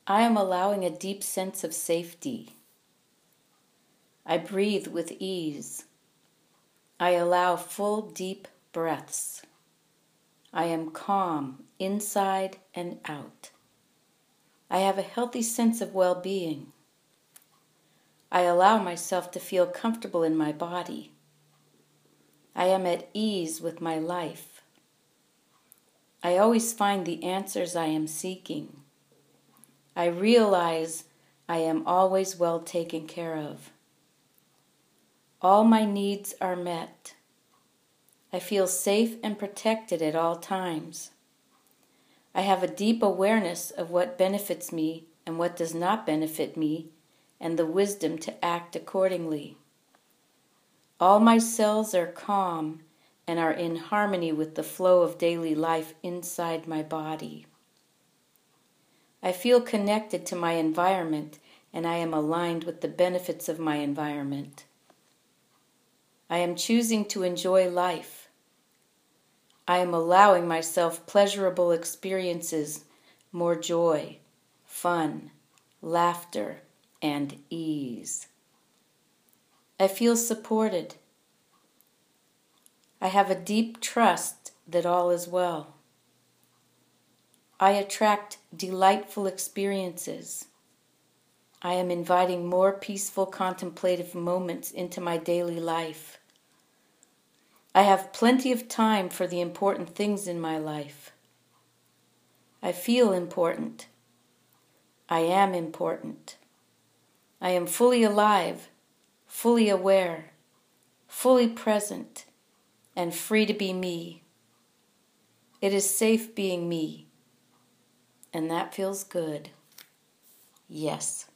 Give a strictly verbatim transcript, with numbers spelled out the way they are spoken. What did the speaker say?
I am allowing a deep sense of safety. I breathe with ease. I allow full, deep breaths. I am calm inside and out. I have a healthy sense of well-being. I allow myself to feel comfortable in my body. I am at ease with my life. I always find the answers I am seeking. I realize I am always well taken care of. All my needs are met. I feel safe and protected at all times. I have a deep awareness of what benefits me and what does not benefit me, and the wisdom to act accordingly. All my cells are calm and are in harmony with the flow of daily life inside my body. I feel connected to my environment, and I am aligned with the benefits of my environment. I am choosing to enjoy life. I am allowing myself pleasurable experiences, more joy, fun, laughter, and ease. I feel supported. I have a deep trust that all is well. I attract delightful experiences. I am inviting more peaceful contemplative moments into my daily life. I have plenty of time for the important things in my life. I feel important. I am important. I am fully alive, fully aware, fully present, and free to be me. It is safe being me, and that feels good. Yes.